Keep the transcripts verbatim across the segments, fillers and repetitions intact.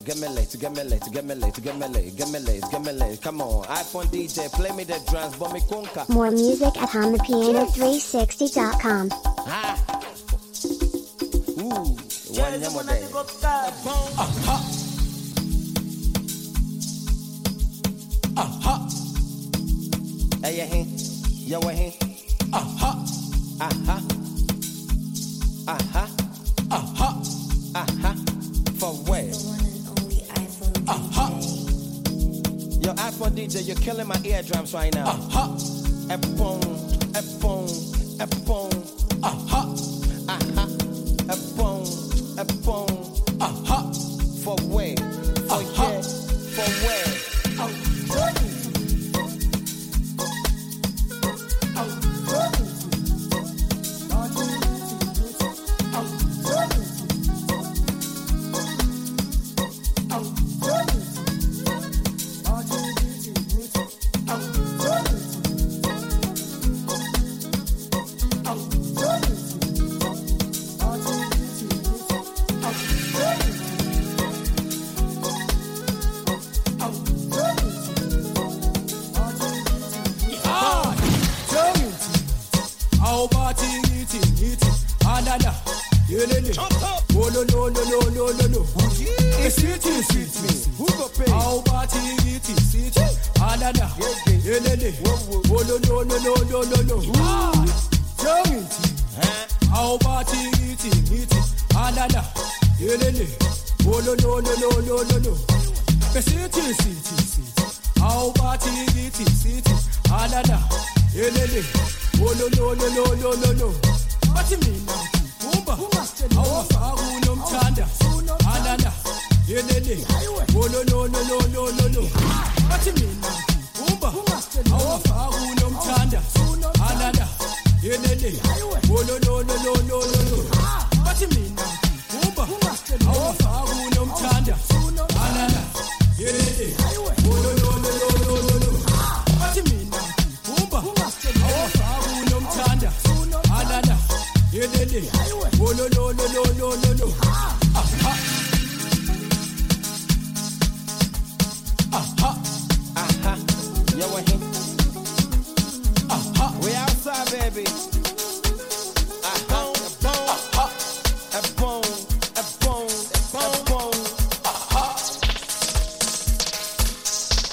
Get me late, get me late, get me late, get me late, get me late, get me late. Come on, iPhone D J, play me the drums, but me conca. More music at hum the piano three sixty dot com. Ah. Ooh, one yamo day. Aha. Aha. Hey, yeah, hey. Yo, hey. Aha. Aha. Aha. Aha. Aha. For where? Uh-huh. Yo, iPhone D J, you're killing my eardrums right now. Uh-huh. F-phone, F-phone, F-phone. Uh-huh. Uh-huh. F-phone, F-phone. Uh-huh. For where? For uh-huh. Yeah. For where?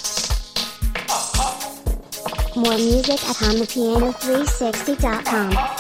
More music at hum the piano three sixty dot com.